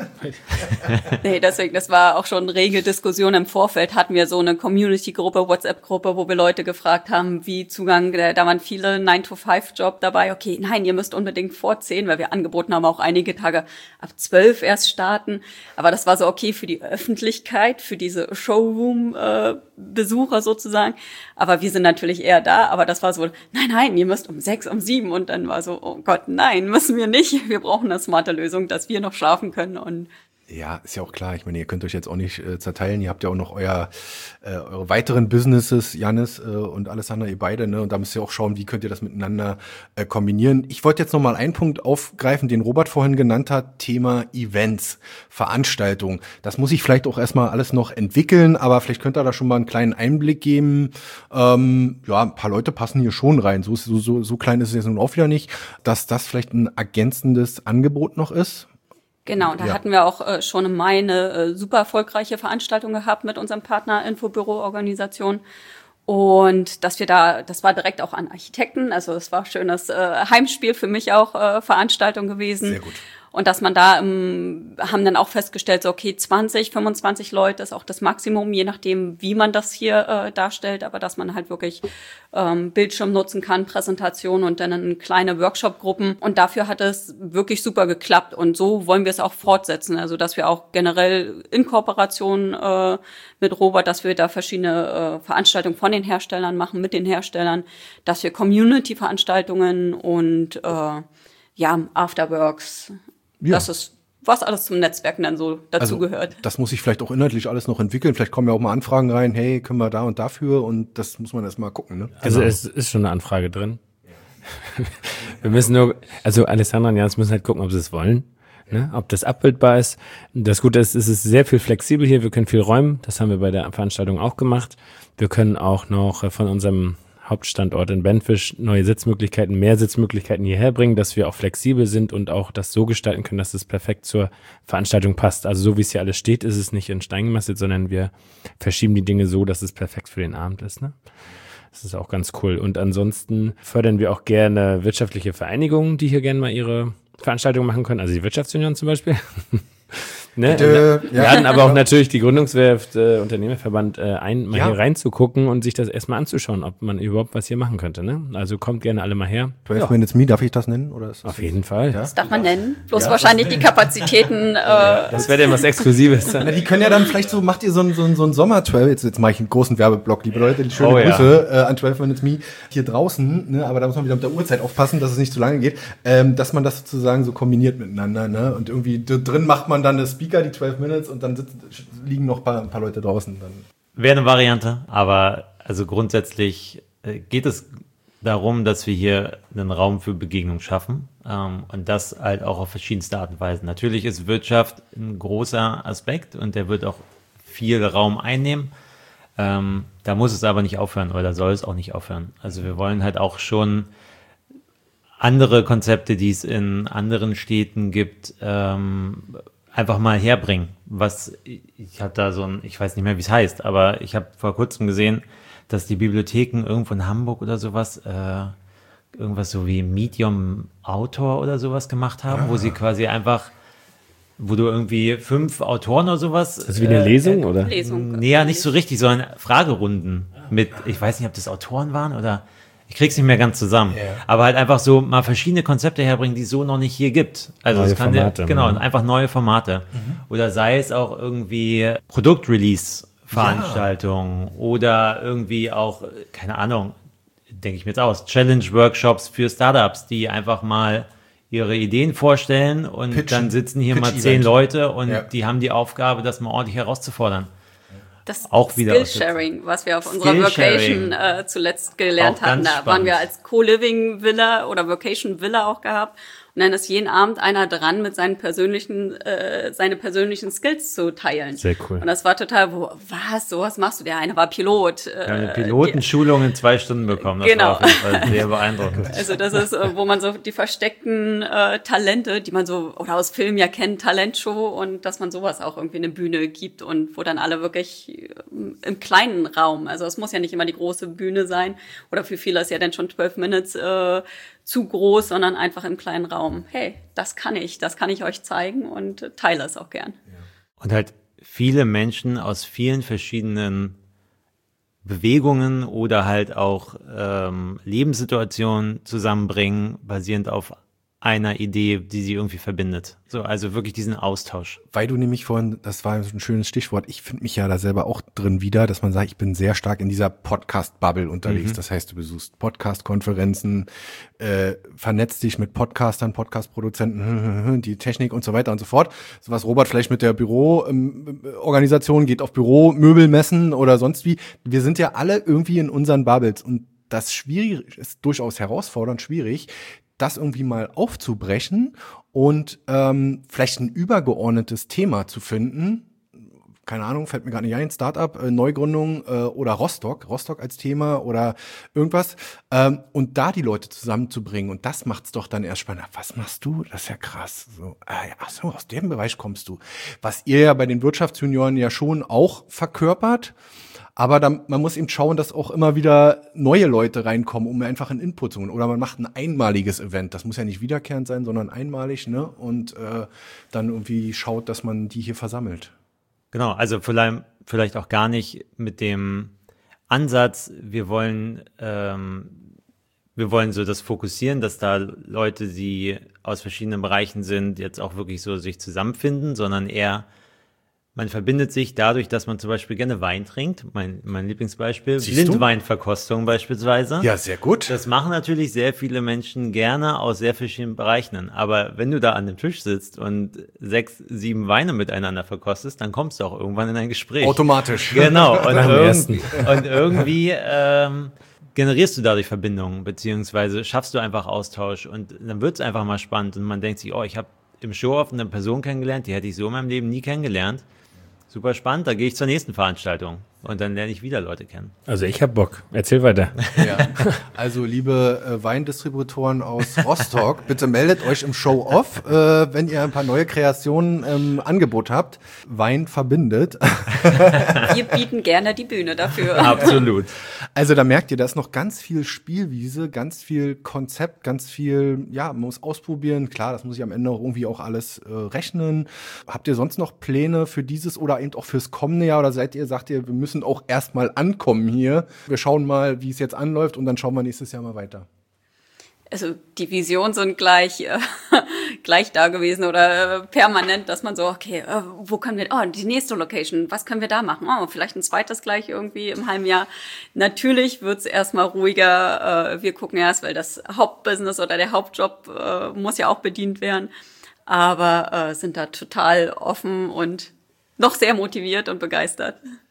Nee, deswegen, das war auch schon rege Diskussion im Vorfeld. Hatten wir so eine Community-Gruppe, WhatsApp-Gruppe, wo wir Leute gefragt haben, wie Zugang, da waren viele nine to five Job dabei. Okay, nein, ihr müsst unbedingt vor zehn, weil wir angeboten haben, auch einige Tage ab zwölf erst starten. Aber das war so okay für die Öffentlichkeit, für diese Showroom-Besucher sozusagen. Aber wir sind natürlich eher da, aber das war so, nein, nein, ihr müsst um sechs, um sieben und dann war so, oh Gott, nein, müssen wir nicht. Wir brauchen eine smarte Lösung, dass wir noch schlafen können und ja, ist ja auch klar. Ich meine, ihr könnt euch jetzt auch nicht äh, zerteilen. Ihr habt ja auch noch euer äh, eure weiteren Businesses, Jannis äh, und Alessandra, ihr beide, ne? Und da müsst ihr auch schauen, wie könnt ihr das miteinander äh, kombinieren. Ich wollte jetzt noch mal einen Punkt aufgreifen, den Robert vorhin genannt hat, Thema Events, Veranstaltungen. Das muss ich vielleicht auch erstmal alles noch entwickeln, aber vielleicht könnt ihr da schon mal einen kleinen Einblick geben. Ähm, ja, ein paar Leute passen hier schon rein. So, so, so, so klein ist es jetzt nun auch wieder nicht, dass das vielleicht ein ergänzendes Angebot noch ist. Genau, da ja. hatten wir auch äh, schon im Mai eine äh, super erfolgreiche Veranstaltung gehabt mit unserem Partner Infobüro-Organisation. Und dass wir da, das war direkt auch an Architekten, also es war ein schönes äh, Heimspiel für mich auch, äh, Veranstaltung gewesen. Sehr gut. Und dass man da, ähm, haben dann auch festgestellt, so okay, zwanzig, fünfundzwanzig Leute ist auch das Maximum, je nachdem, wie man das hier äh, darstellt, aber dass man halt wirklich ähm, Bildschirm nutzen kann, Präsentation und dann in kleine Workshop-Gruppen. Und dafür hat es wirklich super geklappt. Und so wollen wir es auch fortsetzen, also dass wir auch generell in Kooperation äh, mit Robert, dass wir da verschiedene äh, Veranstaltungen von den Herstellern machen, mit den Herstellern, dass wir Community-Veranstaltungen und äh, ja, Afterworks, ja. Das ist, was alles zum Netzwerken dann so dazu also, gehört. Das muss ich vielleicht auch inhaltlich alles noch entwickeln. Vielleicht kommen ja auch mal Anfragen rein, hey, können wir da und dafür? Und das muss man erst mal gucken. Ne? Also genau. Es ist schon eine Anfrage drin. Wir müssen nur, also Alessandra und Jans müssen halt gucken, ob sie es wollen. Ne? Ob das abbildbar ist. Das Gute ist, es ist sehr viel flexibel hier. Wir können viel räumen. Das haben wir bei der Veranstaltung auch gemacht. Wir können auch noch von unserem Hauptstandort in Benfisch neue Sitzmöglichkeiten, mehr Sitzmöglichkeiten hierher bringen, dass wir auch flexibel sind und auch das so gestalten können, dass es perfekt zur Veranstaltung passt. Also so wie es hier alles steht, ist es nicht in Stein gemeißelt, sondern wir verschieben die Dinge so, dass es perfekt für den Abend ist. Ne? Das ist auch ganz cool. Und ansonsten fördern wir auch gerne wirtschaftliche Vereinigungen, die hier gerne mal ihre Veranstaltungen machen können. Also die Wirtschaftsunion zum Beispiel. Ne? Bitte, Wir ja. hatten aber auch natürlich die Gründungswerft, äh, Unternehmerverband äh, ein, mal ja. hier reinzugucken und sich das erstmal anzuschauen, ob man überhaupt was hier machen könnte. Ne? Also kommt gerne alle mal her. zwölf Minutes Me, darf ich das nennen? Oder ist das Auf jeden Fall. Ja? Das darf man nennen. Bloß Ja, wahrscheinlich die Kapazitäten. Äh, Das wäre denn was Exklusives. Na, die können ja dann vielleicht so, macht ihr so einen so einen, so einen Sommer zwölf, jetzt, jetzt mache ich einen großen Werbeblock, liebe Leute, schöne Oh, ja. Grüße äh, an zwölf Minutes Me hier draußen, ne, aber da muss man wieder mit der Uhrzeit aufpassen, dass es nicht zu lange geht, ähm, dass man das sozusagen so kombiniert miteinander, ne, und irgendwie d- drin macht man dann das Speaker, die zwölf Minutes und dann sitzen, liegen noch ein paar, ein paar Leute draußen. Dann. Wäre eine Variante, aber also grundsätzlich äh, geht es darum, dass wir hier einen Raum für Begegnung schaffen. Ähm, und das halt auch auf verschiedenste Art und Weise. Natürlich ist Wirtschaft ein großer Aspekt und der wird auch viel Raum einnehmen. Ähm, da muss es aber nicht aufhören oder soll es auch nicht aufhören. Also wir wollen halt auch schon andere Konzepte, die es in anderen Städten gibt, ähm, einfach mal herbringen. Was, ich habe da so ein, ich weiß nicht mehr, wie es heißt, aber ich habe vor kurzem gesehen, dass die Bibliotheken irgendwo in Hamburg oder sowas, äh, irgendwas so wie Medium Autor oder sowas gemacht haben, ah. wo sie quasi einfach, wo du irgendwie fünf Autoren oder sowas. Das ist wie eine äh, Lesung, oder? Lesung. Nee, ja, nicht so richtig, sondern Fragerunden mit, ich weiß nicht, ob das Autoren waren oder ich krieg's nicht mehr ganz zusammen. Yeah. Aber halt einfach so mal verschiedene Konzepte herbringen, die es so noch nicht hier gibt. Also neue es kann Formate. Ja, genau, mhm. einfach neue Formate. Mhm. Oder sei es auch irgendwie Produktrelease-Veranstaltungen ja. oder irgendwie auch, keine Ahnung, denke ich mir jetzt aus, Challenge-Workshops für Startups, die einfach mal ihre Ideen vorstellen und Pitchen. Dann sitzen hier Pitch mal zehn Event. Leute und ja. die haben die Aufgabe, das mal ordentlich herauszufordern. Das auch wieder Skillsharing, was wir auf unserer Vocation äh, zuletzt gelernt hatten. Da spannend. Waren wir als Co-Living-Villa oder Vocation-Villa auch gehabt. Und dann ist jeden Abend einer dran, mit seinen persönlichen, äh, seine persönlichen Skills zu teilen. Sehr cool. Und das war total, wo, was, sowas machst du? Der eine war Pilot. Äh, ja, eine Pilotenschulung in zwei Stunden bekommen. Das genau. war auf jeden Fall sehr beeindruckend. Also das ist, äh, wo man so die versteckten äh, Talente, die man so, oder aus Filmen ja kennt, Talentshow, und dass man sowas auch irgendwie eine Bühne gibt und wo dann alle wirklich im kleinen Raum, also es muss ja nicht immer die große Bühne sein, oder für viele ist ja dann schon zwölf Minutes äh, zu groß, sondern einfach im kleinen Raum. Hey, das kann ich, das kann ich euch zeigen und teile es auch gern. Und halt viele Menschen aus vielen verschiedenen Bewegungen oder halt auch ähm, Lebenssituationen zusammenbringen, basierend auf einer Idee, die sie irgendwie verbindet. So, also wirklich diesen Austausch. Weil du nämlich vorhin, das war ein schönes Stichwort, ich finde mich ja da selber auch drin wieder, dass man sagt, ich bin sehr stark in dieser Podcast-Bubble unterwegs. Mhm. Das heißt, du besuchst Podcast-Konferenzen, äh, vernetzt dich mit Podcastern, Podcast-Produzenten, die Technik und so weiter und so fort. So was Robert vielleicht mit der Büroorganisation ähm, geht auf Büromöbelmessen oder sonst wie. Wir sind ja alle irgendwie in unseren Bubbles und das schwierig ist durchaus herausfordernd, schwierig, das irgendwie mal aufzubrechen und ähm, vielleicht ein übergeordnetes Thema zu finden. Keine Ahnung, fällt mir gerade nicht ein, Startup, äh, Neugründung äh, oder Rostock, Rostock als Thema oder irgendwas. Ähm, und da die Leute zusammenzubringen. Und das macht's doch dann erst spannend. Was machst du? Das ist ja krass. So, ah, ja, ach so, aus dem Bereich kommst du. Was ihr ja bei den Wirtschaftsjunioren ja schon auch verkörpert. Aber dann, man muss eben schauen, dass auch immer wieder neue Leute reinkommen, um einfach einen Input zu holen. Oder man macht ein einmaliges Event. Das muss ja nicht wiederkehrend sein, sondern einmalig, ne? Und äh, dann irgendwie schaut, dass man die hier versammelt. Genau, also vielleicht, vielleicht auch gar nicht mit dem Ansatz, wir wollen, ähm, wir wollen so das fokussieren, dass da Leute, die aus verschiedenen Bereichen sind, jetzt auch wirklich so sich zusammenfinden, sondern eher man verbindet sich dadurch, dass man zum Beispiel gerne Wein trinkt. Mein, mein Lieblingsbeispiel, Blindweinverkostung beispielsweise. Ja, sehr gut. Das machen natürlich sehr viele Menschen gerne aus sehr verschiedenen Bereichen. Aber wenn du da an dem Tisch sitzt und sechs, sieben Weine miteinander verkostest, dann kommst du auch irgendwann in ein Gespräch. Automatisch. Genau. Und, irgendwie, und irgendwie ähm, generierst du dadurch Verbindungen, beziehungsweise schaffst du einfach Austausch. Und dann wird es einfach mal spannend. Und man denkt sich, oh, ich habe im Show-Off eine Person kennengelernt, die hätte ich so in meinem Leben nie kennengelernt. Super spannend, da gehe ich zur nächsten Veranstaltung und dann lerne ich wieder Leute kennen. Also ich habe Bock, erzähl weiter. Ja. Also liebe äh, Weindistributoren aus Rostock, bitte meldet euch im Show-Off, äh, wenn ihr ein paar neue Kreationen im Angebot habt. Wein verbindet. Wir bieten gerne die Bühne dafür. Absolut. Also da merkt ihr, da ist noch ganz viel Spielwiese, ganz viel Konzept, ganz viel, ja, man muss ausprobieren. Klar, das muss ich am Ende auch irgendwie auch alles äh, rechnen. Habt ihr sonst noch Pläne für dieses oder eben auch fürs kommende Jahr? Oder seid ihr, sagt ihr, wir müssen auch erstmal ankommen hier. Wir schauen mal, wie es jetzt anläuft und dann schauen wir nächstes Jahr mal weiter. Also die Visionen sind gleich äh, gleich da gewesen oder äh, permanent, dass man so, okay, äh, wo können wir, oh, die nächste Location, was können wir da machen? Oh, vielleicht ein zweites gleich irgendwie im halben Jahr. Natürlich wird's erstmal ruhiger. Äh, wir gucken erst, weil das Hauptbusiness oder der Hauptjob äh, muss ja auch bedient werden. Aber äh, sind da total offen und noch sehr motiviert und begeistert.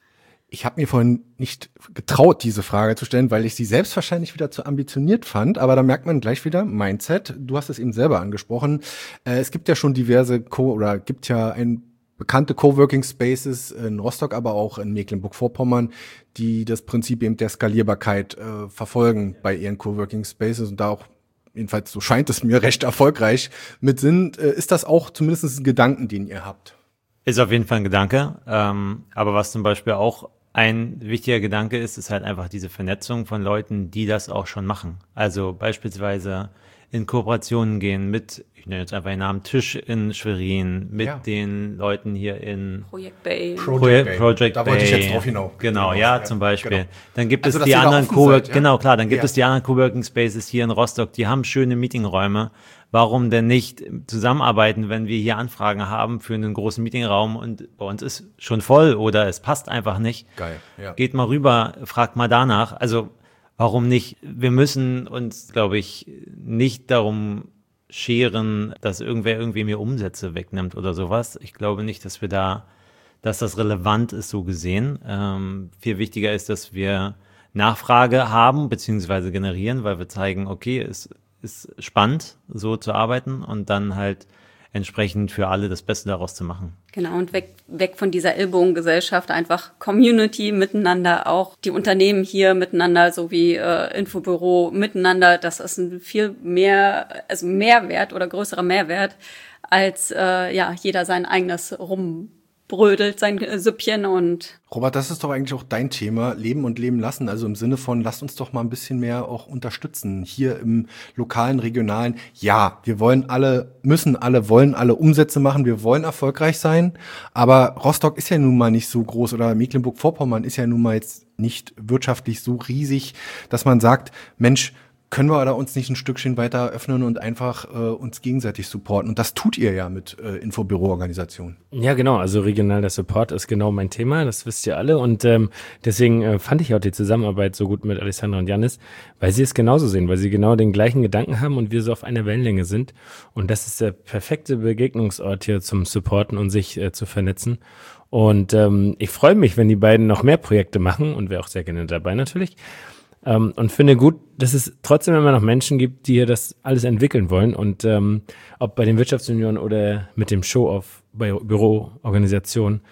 Ich habe mir vorhin nicht getraut, diese Frage zu stellen, weil ich sie selbst wahrscheinlich wieder zu ambitioniert fand. Aber da merkt man gleich wieder, Mindset, du hast es eben selber angesprochen. Äh, es gibt ja schon diverse Co- oder gibt ja ein bekannte Coworking Spaces in Rostock, aber auch in Mecklenburg-Vorpommern, die das Prinzip eben der Skalierbarkeit äh, verfolgen bei ihren Coworking Spaces und da auch, jedenfalls so scheint es mir, recht erfolgreich mit sind. Äh, ist das auch zumindest ein Gedanken, den ihr habt? Ist auf jeden Fall ein Gedanke. Ähm, aber was zum Beispiel auch ein wichtiger Gedanke ist, ist halt einfach diese Vernetzung von Leuten, die das auch schon machen. Also beispielsweise in Kooperationen gehen mit, ich nenne jetzt einfach den Namen, Tisch in Schwerin, mit Ja. den Leuten hier in Project Bay. Project Bay. Project Da wollte ich Bay. jetzt drauf hinaus. Genau, Genau, ja, ja, zum Beispiel. genau. Dann gibt Also, es dass die ihr da anderen offen Coworking, seid, ja? genau, klar, dann gibt Ja. es die anderen Coworking Spaces hier in Rostock, die haben schöne Meetingräume. Warum denn nicht zusammenarbeiten, wenn wir hier Anfragen haben für einen großen Meetingraum und bei uns ist schon voll oder es passt einfach nicht? Geil, ja. Geht mal rüber, fragt mal danach. Also warum nicht? Wir müssen uns, glaube ich, nicht darum scheren, dass irgendwer irgendwie mir Umsätze wegnimmt oder sowas. Ich glaube nicht, dass wir da, dass das relevant ist, so gesehen. Ähm, viel wichtiger ist, dass wir Nachfrage haben bzw. generieren, weil wir zeigen, okay, es ist spannend, so zu arbeiten und dann halt entsprechend für alle das Beste daraus zu machen. Genau, und weg, weg von dieser Ellbogengesellschaft, einfach Community miteinander, auch die Unternehmen hier miteinander, sowie äh, Infobüro miteinander, das ist ein viel mehr, also Mehrwert oder größerer Mehrwert, als äh, ja jeder sein eigenes rumbrödelt, sein äh, Süppchen und Robert, das ist doch eigentlich auch dein Thema, Leben und Leben lassen. Also im Sinne von, lasst uns doch mal ein bisschen mehr auch unterstützen. Hier im lokalen, regionalen. Ja, wir wollen alle, müssen alle, wollen alle Umsätze machen. Wir wollen erfolgreich sein. Aber Rostock ist ja nun mal nicht so groß oder Mecklenburg-Vorpommern ist ja nun mal jetzt nicht wirtschaftlich so riesig, dass man sagt, Mensch, können wir da uns nicht ein Stückchen weiter öffnen und einfach äh, uns gegenseitig supporten? Und das tut ihr ja mit äh, Infobüro-Organisationen. Ja, genau. Also regionaler Support ist genau mein Thema. Das wisst ihr alle. Und ähm, deswegen äh, fand ich auch die Zusammenarbeit so gut mit Alessandra und Jannis, weil sie es genauso sehen, weil sie genau den gleichen Gedanken haben und wir so auf einer Wellenlänge sind. Und das ist der perfekte Begegnungsort hier zum Supporten und sich äh, zu vernetzen. Und ähm, ich freue mich, wenn die beiden noch mehr Projekte machen und wäre auch sehr gerne dabei natürlich. Um, und finde gut, dass es trotzdem immer noch Menschen gibt, die hier das alles entwickeln wollen. Und ähm, ob bei den Wirtschaftsunionen oder mit dem Show-Off bei Büroorganisationen,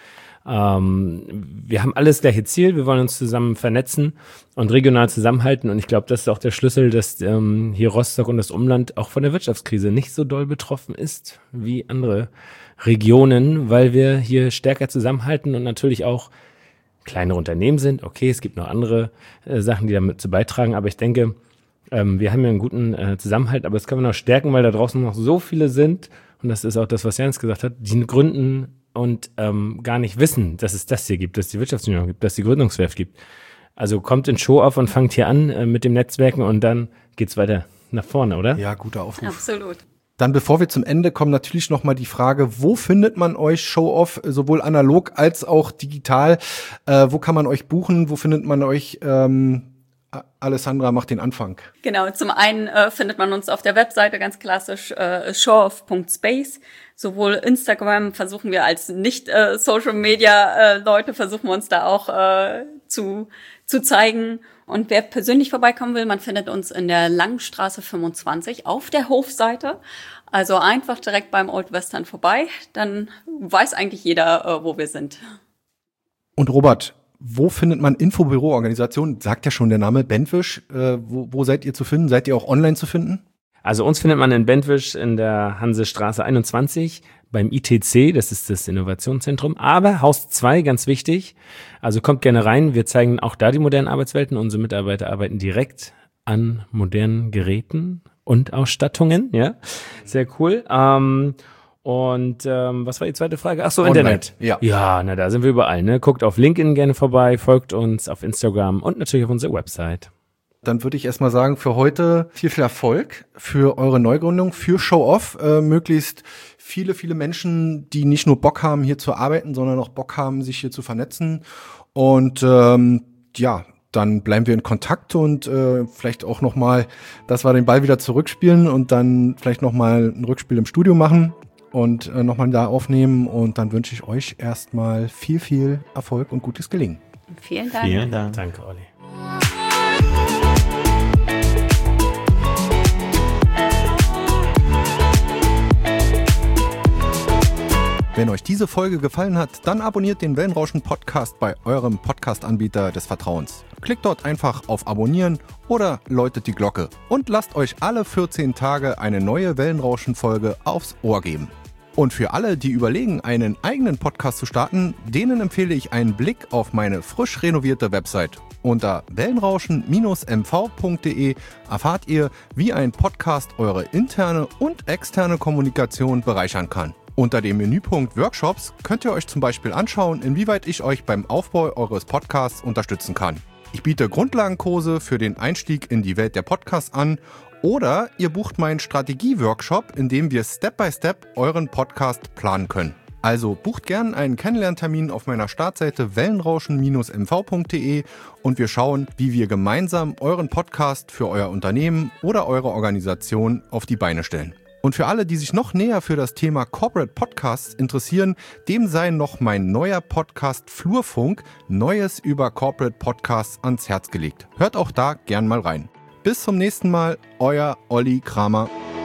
ähm, wir haben alles gleiche Ziel. Wir wollen uns zusammen vernetzen und regional zusammenhalten. Und ich glaube, das ist auch der Schlüssel, dass ähm, hier Rostock und das Umland auch von der Wirtschaftskrise nicht so doll betroffen ist wie andere Regionen, weil wir hier stärker zusammenhalten und natürlich auch kleine Unternehmen sind. Okay, es gibt noch andere äh, Sachen, die damit zu beitragen, aber ich denke, ähm, wir haben ja einen guten äh, Zusammenhalt, aber das können wir noch stärken, weil da draußen noch so viele sind, und das ist auch das, was Jens gesagt hat, die gründen und ähm, gar nicht wissen, dass es das hier gibt, dass es die Wirtschaftsunion gibt, dass es die Gründungswerft gibt. Also kommt in Show auf und fangt hier an äh, mit dem Netzwerken und dann geht's weiter nach vorne, oder? Ja, guter Aufruf. absolut. Dann, bevor wir zum Ende kommen, natürlich noch mal die Frage, wo findet man euch Show-Off, sowohl analog als auch digital? Äh, wo kann man euch buchen? Wo findet man euch? Ähm, Alessandra macht den Anfang. Genau, zum einen äh, findet man uns auf der Webseite ganz klassisch äh, showoff punkt space. Sowohl Instagram versuchen wir als nicht äh, Social Media äh, Leute versuchen wir uns da auch äh, zu zu zeigen. Und wer persönlich vorbeikommen will, man findet uns in der Langstraße fünfundzwanzig auf der Hofseite. Also einfach direkt beim Old Western vorbei, dann weiß eigentlich jeder, äh, wo wir sind. Und Robert, wo findet man Infobüro-Organisationen? Sagt ja schon der Name, Bentwisch. Äh, wo, wo seid ihr zu finden? Seid ihr auch online zu finden? Also uns findet man in Bentwisch in der Hansestraße einundzwanzig beim I T C, das ist das Innovationszentrum, aber Haus zwei, ganz wichtig, also kommt gerne rein, wir zeigen auch da die modernen Arbeitswelten, unsere Mitarbeiter arbeiten direkt an modernen Geräten und Ausstattungen, ja, sehr cool. Ähm, und ähm, was war die zweite Frage? Ach so, Online, Internet. ja. Ja, na da sind wir überall, ne? Guckt auf LinkedIn gerne vorbei, folgt uns auf Instagram und natürlich auf unserer Website. Dann würde ich erstmal sagen, für heute viel, viel Erfolg für eure Neugründung, für Show-Off, äh, möglichst viele, viele Menschen, die nicht nur Bock haben, hier zu arbeiten, sondern auch Bock haben, sich hier zu vernetzen. Und ähm, ja, dann bleiben wir in Kontakt und äh, vielleicht auch nochmal, dass wir den Ball wieder zurückspielen und dann vielleicht nochmal ein Rückspiel im Studio machen und äh, nochmal da aufnehmen. Und dann wünsche ich euch erstmal viel, viel Erfolg und gutes Gelingen. Vielen Dank. Vielen Dank. Danke, Olli. Wenn euch diese Folge gefallen hat, dann abonniert den Wellenrauschen-Podcast bei eurem Podcast-Anbieter des Vertrauens. Klickt dort einfach auf Abonnieren oder läutet die Glocke und lasst euch alle vierzehn Tage eine neue Wellenrauschen-Folge aufs Ohr geben. Und für alle, die überlegen, einen eigenen Podcast zu starten, denen empfehle ich einen Blick auf meine frisch renovierte Website. Unter wellenrauschen Bindestrich m v punkt de erfahrt ihr, wie ein Podcast eure interne und externe Kommunikation bereichern kann. Unter dem Menüpunkt Workshops könnt ihr euch zum Beispiel anschauen, inwieweit ich euch beim Aufbau eures Podcasts unterstützen kann. Ich biete Grundlagenkurse für den Einstieg in die Welt der Podcasts an oder ihr bucht meinen Strategie-Workshop, in dem wir Step by Step euren Podcast planen können. Also bucht gern einen Kennenlerntermin auf meiner Startseite wellenrauschen Bindestrich m v punkt de und wir schauen, wie wir gemeinsam euren Podcast für euer Unternehmen oder eure Organisation auf die Beine stellen. Und für alle, die sich noch näher für das Thema Corporate Podcasts interessieren, dem sei noch mein neuer Podcast Flurfunk, Neues über Corporate Podcasts ans Herz gelegt. Hört auch da gern mal rein. Bis zum nächsten Mal, euer Olli Kramer.